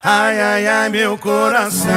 Ai, ai, ai, meu coração.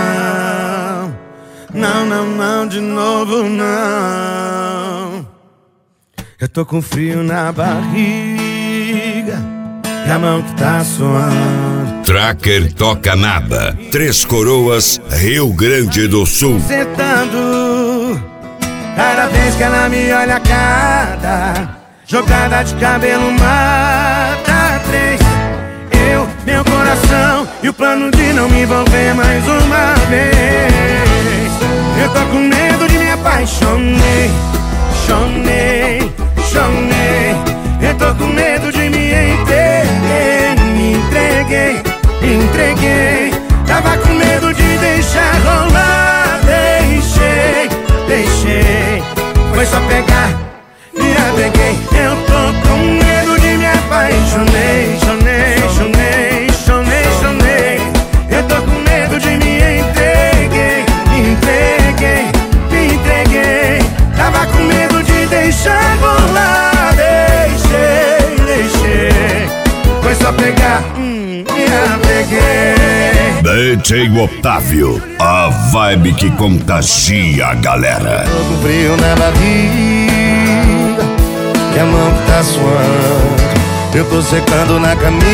Não, não, não, de novo não. Eu tô com frio na barriga e a mão que tá suando. Tracker toca nada. Três Coroas, Rio Grande do Sul. Sentando, cada vez que ela me olha, cada jogada de cabelo mata três. Eu, meu coração e o plano de não me envolver mais uma vez. Eu tô com medo de me apaixonei, chonei, chonei. Eu tô com medo de me entreguei, me entreguei, me entreguei. Tava com medo de deixar rolar, deixei, deixei. Foi só pegar, me apeguei. Eu tô com medo de me apaixonei, chonei, chonei, chonei, chonei. Eu tô com medo de me entreguei, me entreguei, me entreguei. Tava com medo de deixar rolar, deixei, deixei. Foi só pegar, me apeguei. DJ Otávio, a vibe que contagia a galera. Tô com frio na barriga e a mão que tá suando. Eu tô secando na camisa,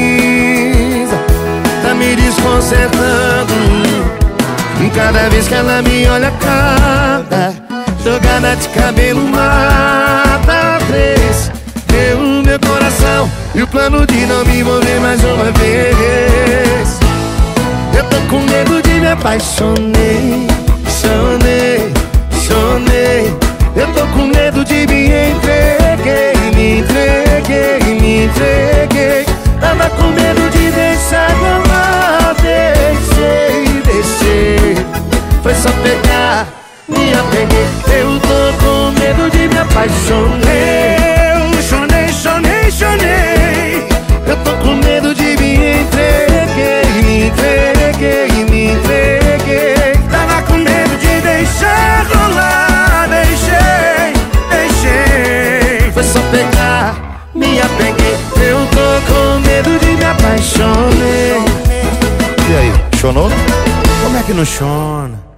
tá me desconcertando. Cada vez que ela me olha, cada jogada de cabelo mata três. Eu, meu coração e o plano de não me envolver mais uma vez. Eu tô com medo de me apaixonei, chonei, chonei. Eu tô com medo de me entreguei, me entreguei, me entreguei. Tava com medo de deixar rolar, deixei, deixei. Foi só pegar, me apeguei. Eu tô com medo de me apaixonei. Eu chonei, chonei, chonei. Eu tô com medo de me entreguei, me entreguei, me entreguei. Tava com medo de deixar rolar, deixei, deixei. Foi só pegar, me apeguei. Eu tô com medo de me apaixonei. E aí, chonou? Como é que não chona?